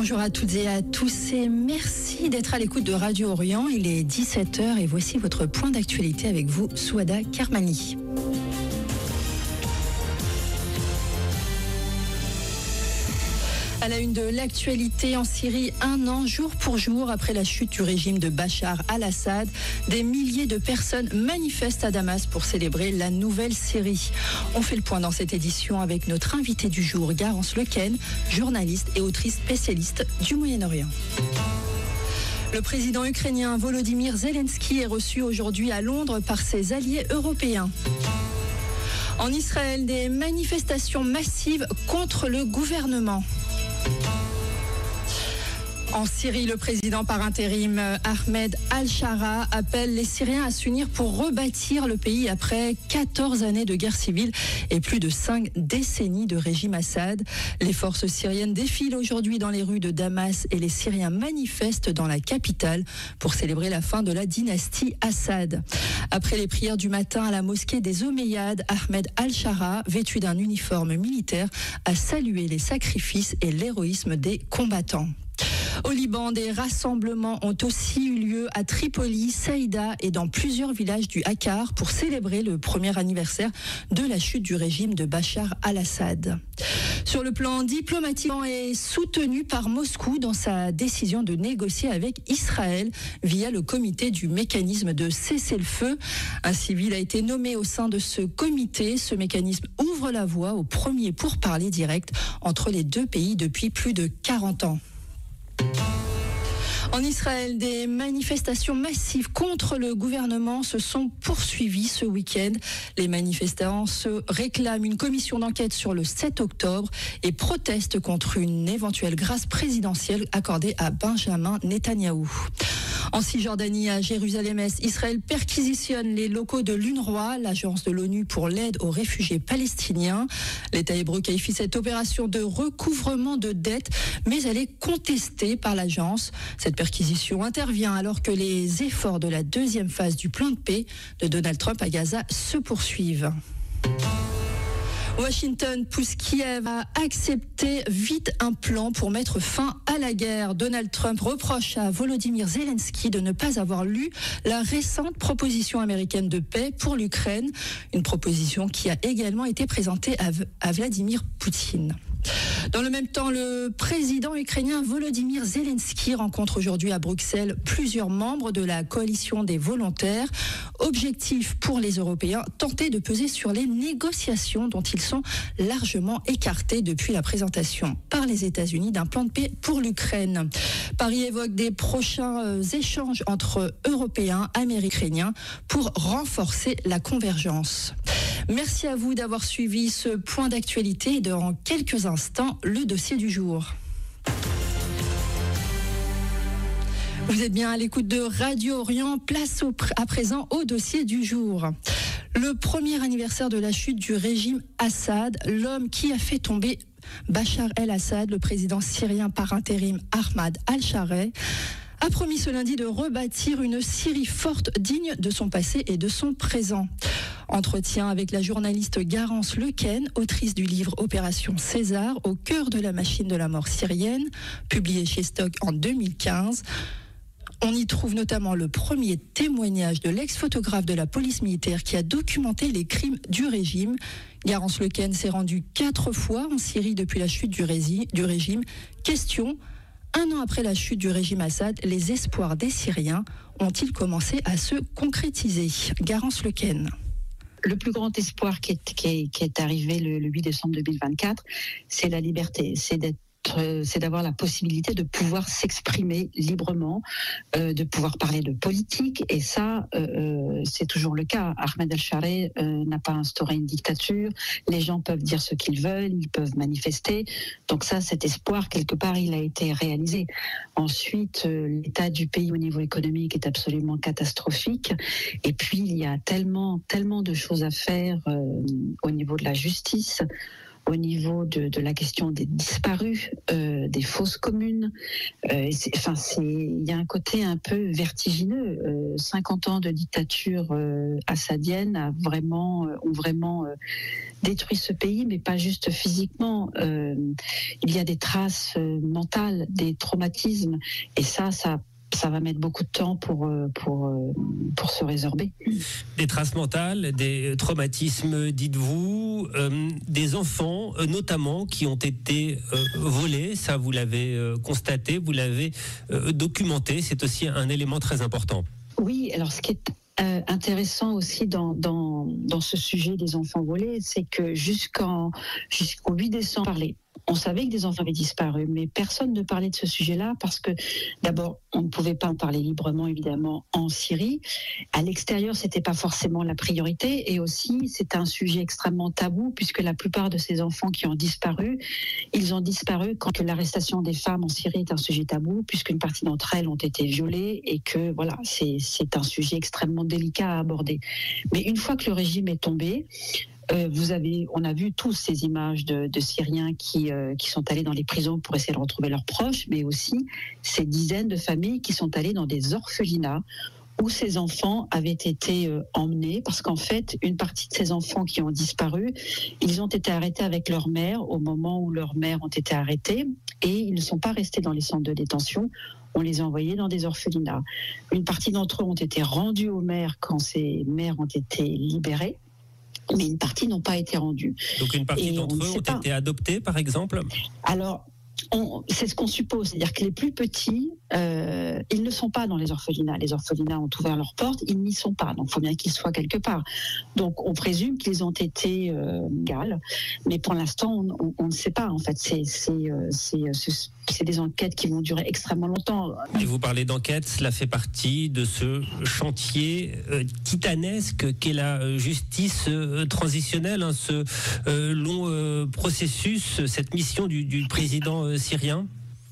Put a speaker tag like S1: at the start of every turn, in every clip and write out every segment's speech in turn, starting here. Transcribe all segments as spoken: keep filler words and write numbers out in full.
S1: Bonjour à toutes et à tous et merci d'être à l'écoute de Radio Orient. Il est dix-sept heures et voici votre point d'actualité avec vous, Souada Karmani. À la une de l'actualité en Syrie, un an jour pour jour après la chute du régime de Bachar al-Assad, des milliers de personnes manifestent à Damas pour célébrer la nouvelle Syrie. On fait le point dans cette édition avec notre invité du jour, Garance Leken, journaliste et autrice spécialiste du Moyen-Orient. Le président ukrainien Volodymyr Zelensky est reçu aujourd'hui à Londres par ses alliés européens. En Israël, des manifestations massives contre le gouvernement. En Syrie, le président par intérim Ahmed al-Shara appelle les Syriens à s'unir pour rebâtir le pays après quatorze années de guerre civile et plus de cinq décennies de régime Assad. Les forces syriennes défilent aujourd'hui dans les rues de Damas et les Syriens manifestent dans la capitale pour célébrer la fin de la dynastie Assad. Après les prières du matin à la mosquée des Omeyyades, Ahmed al-Shara, vêtu d'un uniforme militaire, a salué les sacrifices et l'héroïsme des combattants. Au Liban, des rassemblements ont aussi eu lieu à Tripoli, Saïda et dans plusieurs villages du Hakkar pour célébrer le premier anniversaire de la chute du régime de Bachar al-Assad. Sur le plan diplomatique, l'Iran est soutenu par Moscou dans sa décision de négocier avec Israël via le comité du mécanisme de cessez-le-feu. Un civil a été nommé au sein de ce comité. Ce mécanisme ouvre la voie au premier pourparlers direct entre les deux pays depuis plus de quarante ans. En Israël, des manifestations massives contre le gouvernement se sont poursuivies ce week-end. Les manifestants se réclament une commission d'enquête sur le sept octobre et protestent contre une éventuelle grâce présidentielle accordée à Benjamin Netanyahou. En Cisjordanie, à Jérusalem-Est, Israël perquisitionne les locaux de l'UNRWA, l'agence de l'ONU pour l'aide aux réfugiés palestiniens. L'État hébreu qualifie cette opération de recouvrement de dettes, mais elle est contestée par l'agence. Cette perquisition intervient alors que les efforts de la deuxième phase du plan de paix de Donald Trump à Gaza se poursuivent. Washington pousse Kiev à accepter vite un plan pour mettre fin à la guerre. Donald Trump reproche à Volodymyr Zelensky de ne pas avoir lu la récente proposition américaine de paix pour l'Ukraine, une proposition qui a également été présentée à, v- à Vladimir Poutine. Dans le même temps, le président ukrainien Volodymyr Zelensky rencontre aujourd'hui à Bruxelles plusieurs membres de la coalition des volontaires. Objectif pour les Européens, tenter de peser sur les négociations dont ils sont largement écartés depuis la présentation par les États-Unis d'un plan de paix pour l'Ukraine. Paris évoque des prochains échanges entre Européens, Américains pour renforcer la convergence. Merci à vous d'avoir suivi ce point d'actualité et dans quelques instants, le dossier du jour. Vous êtes bien à l'écoute de Radio Orient, place au pr- à présent au dossier du jour. Le premier anniversaire de la chute du régime Assad, l'homme qui a fait tomber Bachar el-Assad, le président syrien par intérim Ahmed al-Shara, a promis ce lundi de rebâtir une Syrie forte, digne de son passé et de son présent. Entretien avec la journaliste Garance Leken, autrice du livre Opération César, au cœur de la machine de la mort syrienne, publié chez Stock en deux mille quinze. On y trouve notamment le premier témoignage de l'ex-photographe de la police militaire qui a documenté les crimes du régime. Garance Leken s'est rendue quatre fois en Syrie depuis la chute du, rési- du régime. Question: un an après la chute du régime Assad, les espoirs des Syriens ont-ils commencé à se concrétiser? Garance Leken.
S2: Le plus grand espoir qui est, qui est, qui est arrivé le, le huit décembre deux mille vingt-quatre, c'est la liberté, c'est d'être c'est d'avoir la possibilité de pouvoir s'exprimer librement, euh, de pouvoir parler de politique, et ça, euh, c'est toujours le cas. Ahmed al-Shara euh, n'a pas instauré une dictature, les gens peuvent dire ce qu'ils veulent, ils peuvent manifester, donc ça, cet espoir, quelque part, il a été réalisé. Ensuite, euh, l'état du pays au niveau économique est absolument catastrophique, et puis il y a tellement, tellement de choses à faire euh, au niveau de la justice, au niveau de, de la question des disparus, euh, des fosses communes. Euh, c'est, enfin, c'est, il y a un côté un peu vertigineux. Euh, cinquante ans de dictature euh, assadienne a vraiment, euh, ont vraiment euh, détruit ce pays, mais pas juste physiquement. Euh, il y a des traces euh, mentales, des traumatismes, et ça, ça ça va mettre beaucoup de temps pour, pour, pour se résorber.
S3: Des traces mentales, des traumatismes, dites-vous, euh, des enfants euh, notamment qui ont été euh, volés, ça vous l'avez euh, constaté, vous l'avez euh, documenté, c'est aussi un élément très important.
S2: Oui, alors ce qui est euh, intéressant aussi dans, dans, dans ce sujet des enfants volés, c'est que jusqu'en, jusqu'au huit décembre, on parlait. On savait que des enfants avaient disparu, mais personne ne parlait de ce sujet-là parce que, d'abord, on ne pouvait pas en parler librement, évidemment, en Syrie. À l'extérieur, c'était pas forcément la priorité, et aussi, c'est un sujet extrêmement tabou puisque la plupart de ces enfants qui ont disparu, ils ont disparu quand l'arrestation des femmes en Syrie est un sujet tabou, puisqu'une partie d'entre elles ont été violées et que, voilà, c'est, c'est un sujet extrêmement délicat à aborder. Mais une fois que le régime est tombé, Euh, vous avez, on a vu tous ces images de, de Syriens qui, euh, qui sont allés dans les prisons pour essayer de retrouver leurs proches, mais aussi ces dizaines de familles qui sont allées dans des orphelinats où ces enfants avaient été euh, emmenés, parce qu'en fait, une partie de ces enfants qui ont disparu, ils ont été arrêtés avec leur mère au moment où leurs mères ont été arrêtées, et ils ne sont pas restés dans les centres de détention. On les a envoyés dans des orphelinats. Une partie d'entre eux ont été rendus aux mères quand ces mères ont été libérées, mais une partie n'ont pas été rendues.
S3: Donc une partie
S2: et
S3: d'entre eux ont pas. été adoptés, par exemple ?
S2: Alors, on, c'est ce qu'on suppose, c'est-à-dire que les plus petits, euh, ils ne sont pas dans les orphelinats. Les orphelinats ont ouvert leurs portes, ils n'y sont pas, donc il faut bien qu'ils soient quelque part. Donc on présume qu'ils ont été euh, légaux, mais pour l'instant, on, on, on ne sait pas, en fait. C'est, c'est, euh, c'est, c'est, c'est des enquêtes qui vont durer extrêmement longtemps.
S3: Et vous parlez d'enquête, cela fait partie de ce chantier euh, titanesque qu'est la euh, justice euh, transitionnelle, hein, ce euh, long euh, processus, cette mission du, du président euh, syrien ?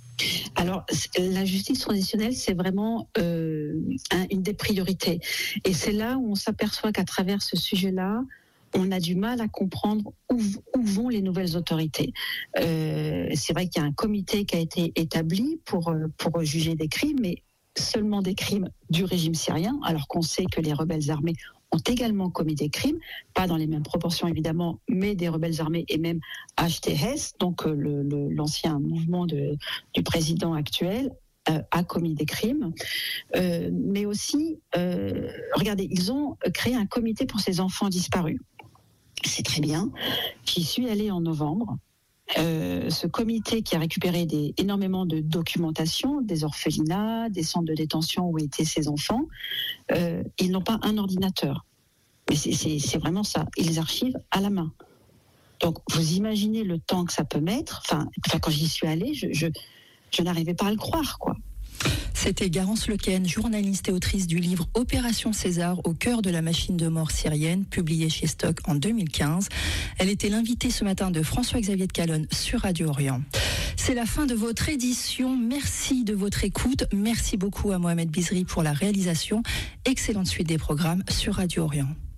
S2: Alors, la justice transitionnelle, c'est vraiment euh, un, une des priorités. Et c'est là où on s'aperçoit qu'à travers ce sujet-là, on a du mal à comprendre où, où vont les nouvelles autorités. Euh, c'est vrai qu'il y a un comité qui a été établi pour, pour juger des crimes, mais seulement des crimes du régime syrien, alors qu'on sait que les rebelles armés ont également commis des crimes, pas dans les mêmes proportions évidemment, mais des rebelles armés et même H T S, donc le, le, l'ancien mouvement de, du président actuel, euh, a commis des crimes. Euh, mais aussi, euh, regardez, ils ont créé un comité pour ces enfants disparus. C'est très bien. J'y suis allée en novembre. Euh, ce comité qui a récupéré des, énormément de documentation, des orphelinats, des centres de détention où étaient ces enfants, euh, ils n'ont pas un ordinateur. Mais c'est, c'est, c'est vraiment ça. Ils archivent à la main. Donc, vous imaginez le temps que ça peut mettre. Enfin, enfin quand j'y suis allée, je, je, je n'arrivais pas à le croire, quoi.
S1: C'était Garance Lequen, journaliste et autrice du livre Opération César au cœur de la machine de mort syrienne, publié chez Stock en deux mille quinze. Elle était l'invitée ce matin de François-Xavier de Calonne sur Radio Orient. C'est la fin de votre édition. Merci de votre écoute. Merci beaucoup à Mohamed Bizri pour la réalisation. Excellente suite des programmes sur Radio Orient.